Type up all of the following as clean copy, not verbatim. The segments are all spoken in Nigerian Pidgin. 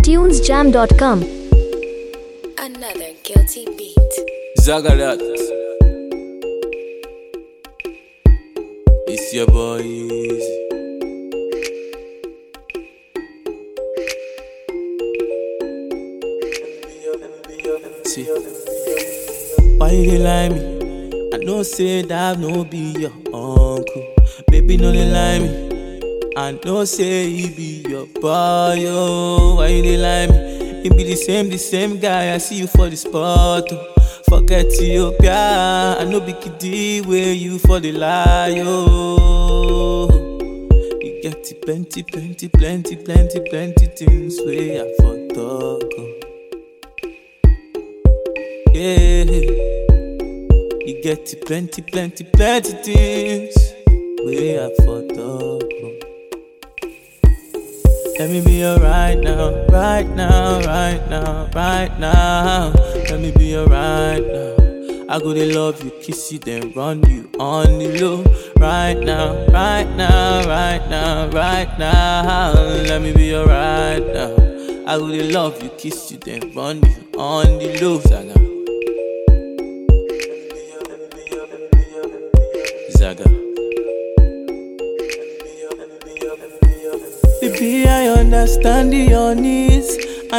tunesjam.com. Another guilty beat. Zagalat. It's your boy Easy. See, why you dey lie me? I know say that no be your uncle. Baby, no dey lie me. I know say he be your boy, oh. Why you dey lie me? He be the same guy. I see you for the spot, oh. Forget Ethiopia. I know be kiddie where you for the lie, oh. You get it plenty things where I for talk, oh. Yeah, you get it plenty things where I for talk, oh. Let me be your right now. Let me be your right now. I go to love you, kiss you, then run you on the low. Right now. Let me be your right now. I go to love you, kiss you, then run you on the low. Zaga. Baby, I understand your needs.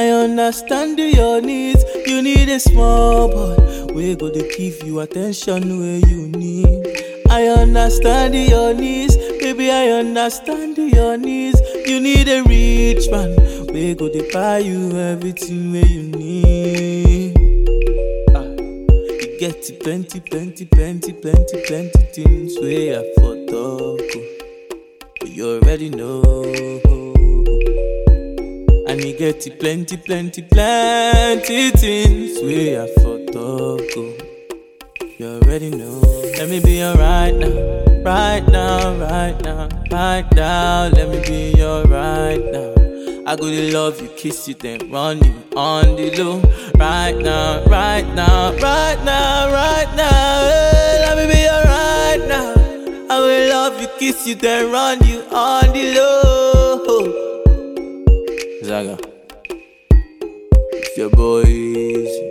You need a small boy. We go to give you attention where you need. I understand your needs. Baby, I understand your needs. You need a rich man. We go to buy you everything where you need. You get plenty things where I for talk. But you already know. And you get plenty things where I for talk, oh. You already know. Let me be your right now. Let me be your right now. I go to love you, kiss you, then run you on the low. Right now. Let me be your right now. I will love you, kiss you, then run you on the low. Zaga, it's your boy Easy.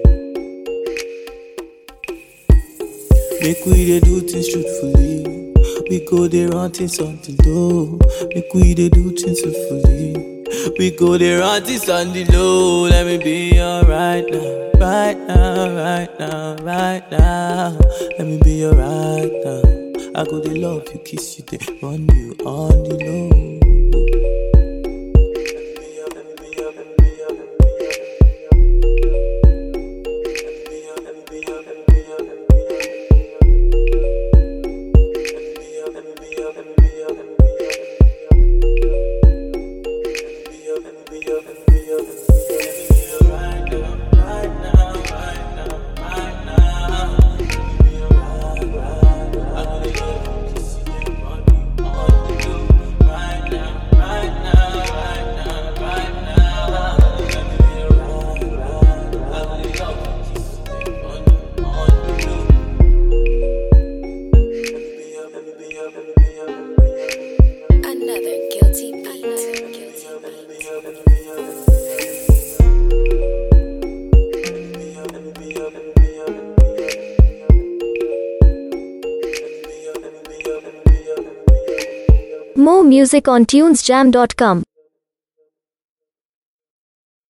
Make we dey do things truthfully. We go dey run things on the low. Make we dey do things truthfully. We go dey run things on the low. Let me be your right now. Let me be your right now. I go dey love you, kiss you, then run you on the low. Another guilty beat. More music on tunesjam.com.